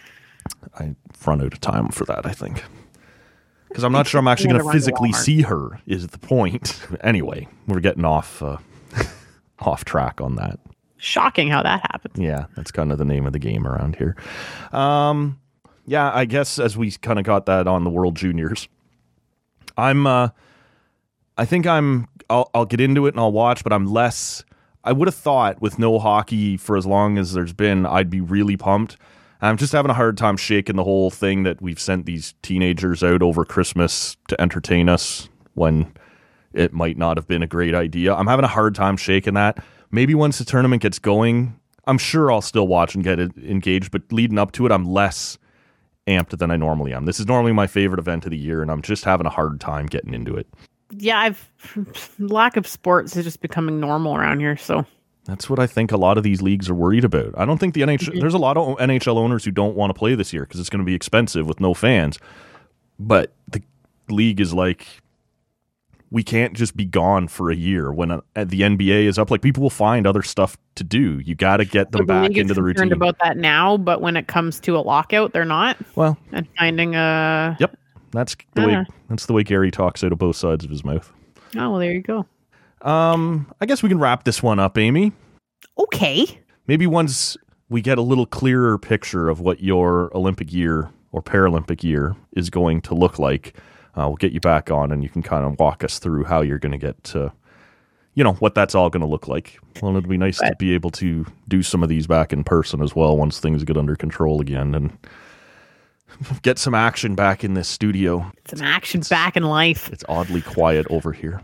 I run out of time for that, I think. Because I'm not sure I'm actually You going gotta to run to physically Walmart. see her, is the point. Anyway, we're getting off uh, off track on that. Shocking how that happened. Yeah, that's kind of the name of the game around here. Um, yeah, I guess as we kind of got that on the World Juniors, I'm, uh, I think I'm, I'll, I'll get into it and I'll watch, but I'm less, I would have thought with no hockey for as long as there's been, I'd be really pumped. I'm just having a hard time shaking the whole thing that we've sent these teenagers out over Christmas to entertain us when it might not have been a great idea. I'm having a hard time shaking that. Maybe once the tournament gets going, I'm sure I'll still watch and get it engaged, but leading up to it, I'm less amped than I normally am. This is normally my favorite event of the year, and I'm just having a hard time getting into it. Yeah, I've lack of sports is just becoming normal around here. So That's what I think a lot of these leagues are worried about. I don't think the N H L, Mm-hmm. there's a lot of N H L owners who don't want to play this year because it's going to be expensive with no fans. But the league is like, we can't just be gone for a year when uh, the N B A is up. Like, people will find other stuff to do. You got to get them So the back league is into the concerned routine. about that now, but when it comes to a lockout, they're not. well, And finding a yep, that's the way. Ah. That's the way Gary talks out of both sides of his mouth. oh, well, there you go. Um, I guess we can wrap this one up, Amy. Okay. Maybe once we get a little clearer picture of what your Olympic year or Paralympic year is going to look like, uh, we'll get you back on and you can kind of walk us through how you're going to get to, you know, what that's all going to look like. Well, it'd be nice to Right. be able to do some of these back in person as well once things get under control again and get some action back in this studio. Some action back in life. It's oddly quiet over here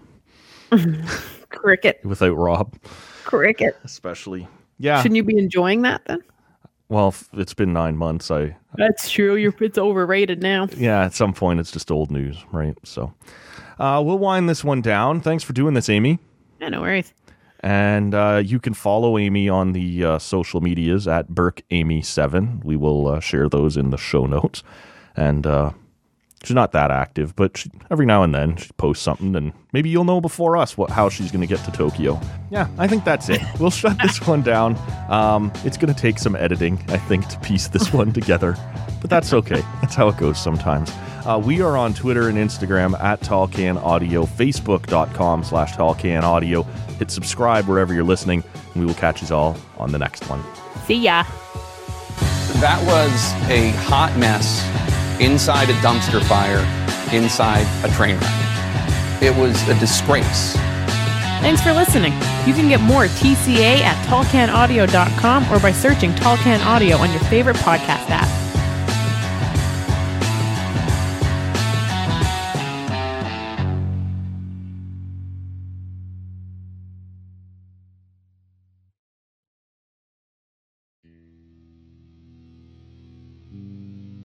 Cricket. without Rob, Cricket. especially. Yeah. Shouldn't you be enjoying that then? Well, if it's been nine months. I, That's true. You're it's overrated now. yeah, at some point it's just old news, right? So uh, we'll wind this one down. Thanks for doing this, Amy. Yeah, no worries. And uh, you can follow Amy on the uh, social medias at Burke Amy seven. We will uh, share those in the show notes. And uh, she's not that active, but she, every now and then she posts something, and maybe you'll know before us what how she's going to get to Tokyo. Yeah, I think that's it. We'll shut this one down. Um, it's going to take some editing, I think, to piece this one together, but that's okay. That's how it goes sometimes. Uh, we are on Twitter and Instagram at Tallcan Audio, Facebook.com slash Tallcan Audio. Hit subscribe wherever you're listening, and we will catch you all on the next one. See ya. That was a hot mess inside a dumpster fire, inside a train wreck. It was a disgrace. Thanks for listening. You can get more T C A at tall can audio dot com or by searching Tall Can Audio on your favorite podcast app.